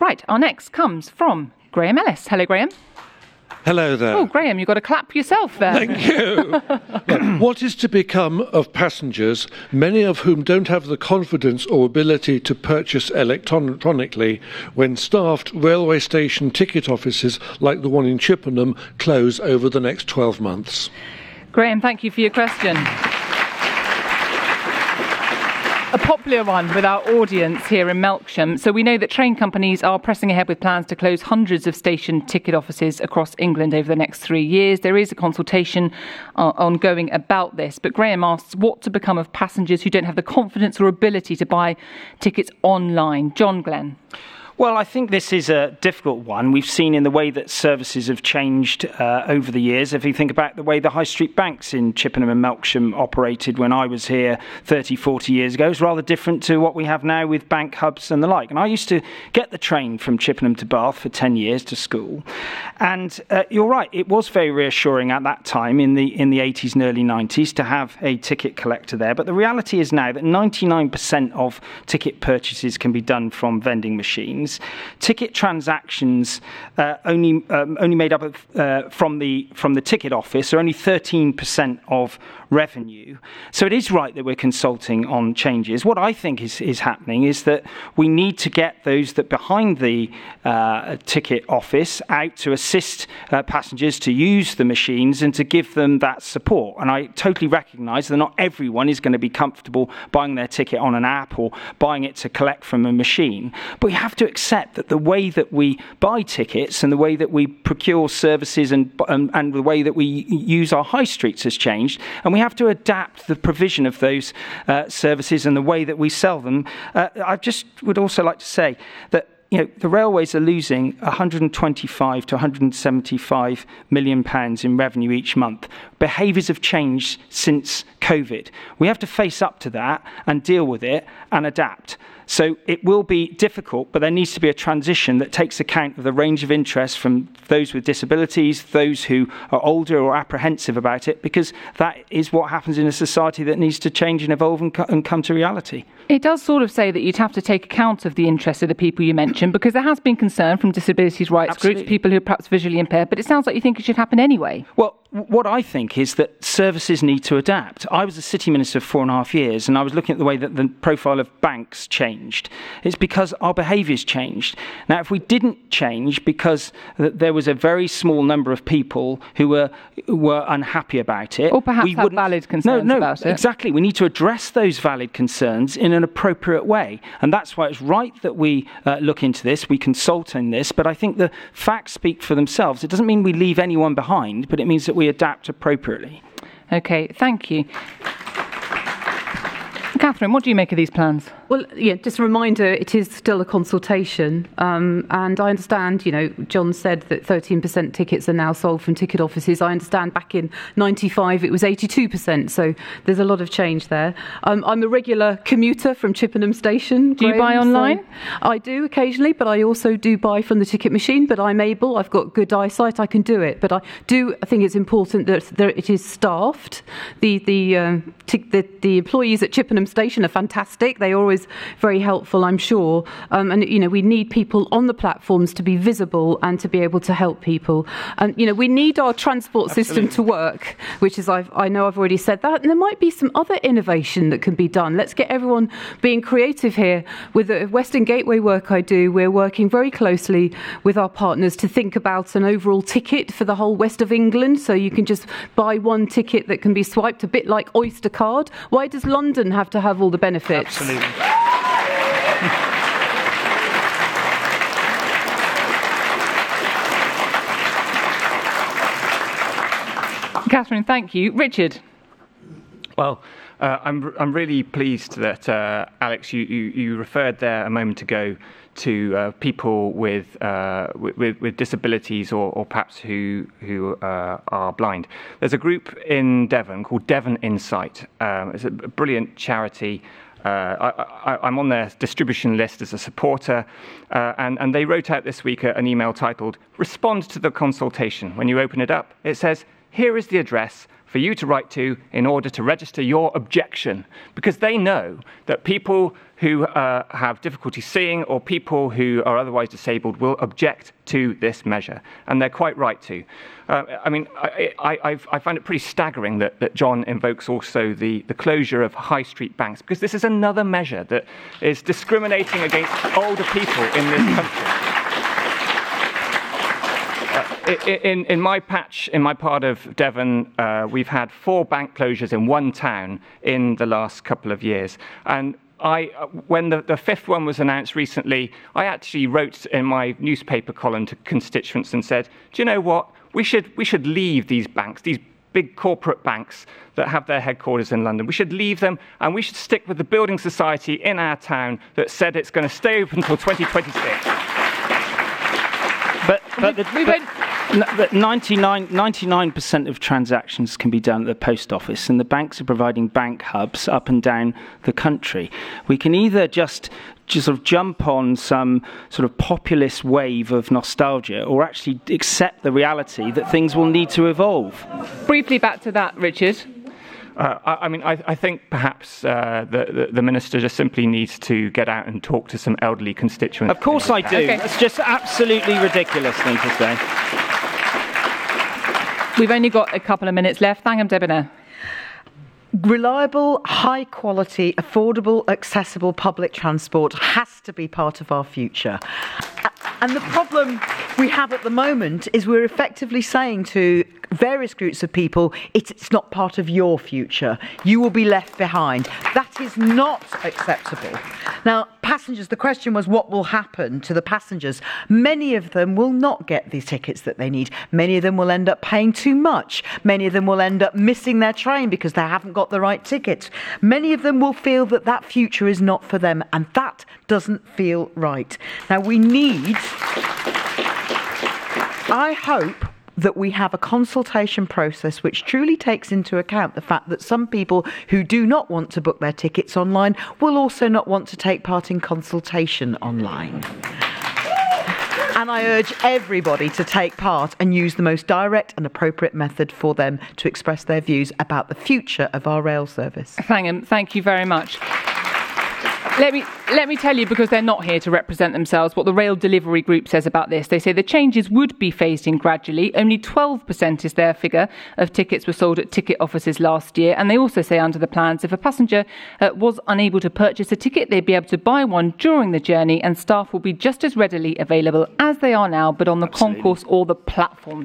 Right, our next comes from Graham Ellis. Hello, Graham. Hello there. Oh, Graham, you've got to clap yourself there. Thank you. What is to become of passengers, many of whom don't have the confidence or ability to purchase electronically, when staffed railway station ticket offices like the one in Chippenham close over the next 12 months? Graham, thank you for your question. A popular one with our audience here in Melksham. So we know that train companies are pressing ahead with plans to close hundreds of station ticket offices across England over the next 3 years. There is a consultation ongoing about this. But Graham asks what to become of passengers who don't have the confidence or ability to buy tickets online. John Glenn. Well, I think this is a difficult one. We've seen in the way that services have changed over the years. If you think about the way the high street banks in Chippenham and Melksham operated when I was here 30, 40 years ago, it's rather different to what we have now with bank hubs and the like. And I used to get the train from Chippenham to Bath for 10 years to school. And you're right, it was very reassuring at that time in the 80s and early 90s to have a ticket collector there. But the reality is now that 99% of ticket purchases can be done from vending machines. Ticket transactions only made up of from the ticket office are only 13% of revenue. So it is right that we're consulting on changes. What I think is happening is that we need to get those that behind the ticket office out to assist passengers to use the machines and to give them that support. And I totally recognise that not everyone is going to be comfortable buying their ticket on an app or buying it to collect from a machine. But we have to accept that the way that we buy tickets and the way that we procure services and the way that we use our high streets has changed, and we have to adapt the provision of those services and the way that we sell them. I just would also like to say that the railways are losing 125 to 175 million pounds in revenue each month. Behaviours have changed since COVID. We have to face up to that and deal with it and adapt. So it will be difficult, but there needs to be a transition that takes account of the range of interests from those with disabilities, those who are older or apprehensive about it, because that is what happens in a society that needs to change and evolve and come to reality. It does sort of say that you'd have to take account of the interests of the people you mentioned, because there has been concern from disabilities rights groups, people who are perhaps visually impaired, but it sounds like you think it should happen anyway. Well, what I think is that services need to adapt. I was a city minister for 4.5 years, and I was looking at the way that the profile of banks changed. It's because our behaviours changed. Now, if we didn't change because there was a very small number of people who were unhappy about it, or perhaps have valid concerns about it. Exactly. We need to address those valid concerns in an appropriate way, and that's why it's right that we look into this, we consult on this. But I think the facts speak for themselves. It doesn't mean we leave anyone behind, but it means that we adapt appropriately. Okay, thank you. Catherine, what do you make of these plans? Well, yeah, just a reminder, it is still a consultation. And I understand, John said that 13% tickets are now sold from ticket offices. I understand back in 95 it was 82%. So there's a lot of change there. I'm a regular commuter from Chippenham Station. Do you buy online? So I do occasionally, but I also do buy from the ticket machine. But I've got good eyesight, I can do it. But I think it's important that it is staffed. The employees at Chippenham Station are fantastic. They always very helpful, I'm sure. And we need people on the platforms to be visible and to be able to help people. And we need our transport system to work, which is I know I've already said that. And there might be some other innovation that can be done. Let's get everyone being creative here. With the Western Gateway work I do, we're working very closely with our partners to think about an overall ticket for the whole west of England. So you can just buy one ticket that can be swiped, a bit like Oyster Card. Why does London have to have all the benefits? Absolutely. Catherine, thank you. Richard. Well, I'm really pleased that Alex, you referred there a moment ago to people with disabilities or perhaps who are blind. There's a group in Devon called Devon Insight. It's a brilliant charity. I'm on their distribution list as a supporter, and they wrote out this week an email titled "Respond to the consultation." When you open it up, it says, "Here is the address. for you to write to in order to register your objection, because they know that people who have difficulty seeing or people who are otherwise disabled will object to this measure, and they're quite right to. I find it pretty staggering that John invokes also the closure of high street banks, because this is another measure that is discriminating against older people in this country. In my patch, in my part of Devon, we've had 4 bank closures in one town in the last couple of years. And when the 5th one was announced recently, I actually wrote in my newspaper column to constituents and said, do you know what? We should leave these banks, these big corporate banks that have their headquarters in London. We should leave them, and we should stick with the building society in our town that said it's going to stay open until 2026. But 99% of transactions can be done at the post office, and the banks are providing bank hubs up and down the country. We can either just sort of jump on some sort of populist wave of nostalgia, or actually accept the reality that things will need to evolve. Briefly back to that, Richard. I think perhaps the Minister just simply needs to get out and talk to some elderly constituents. Of course I do. Okay. It's just absolutely ridiculous thing to say. We've only got a couple of minutes left. Thank you, Debonair. Reliable, high quality, affordable, accessible public transport has to be part of our future. And the problem we have at the moment is we're effectively saying to various groups of people, it's not part of your future. You will be left behind. That is not acceptable. Now, passengers, the question was what will happen to the passengers? Many of them will not get these tickets that they need. Many of them will end up paying too much. Many of them will end up missing their train because they haven't got the right ticket. Many of them will feel that that future is not for them, and that doesn't feel right. Now, I hope that we have a consultation process which truly takes into account the fact that some people who do not want to book their tickets online will also not want to take part in consultation online. And I urge everybody to take part and use the most direct and appropriate method for them to express their views about the future of our rail service. Thank you very much. Let me tell you, because they're not here to represent themselves, what the Rail Delivery Group says about this. They say the changes would be phased in gradually. Only 12% is their figure of tickets were sold at ticket offices last year. And they also say under the plans, if a passenger was unable to purchase a ticket, they'd be able to buy one during the journey, and staff will be just as readily available as they are now, but on the concourse or the platform.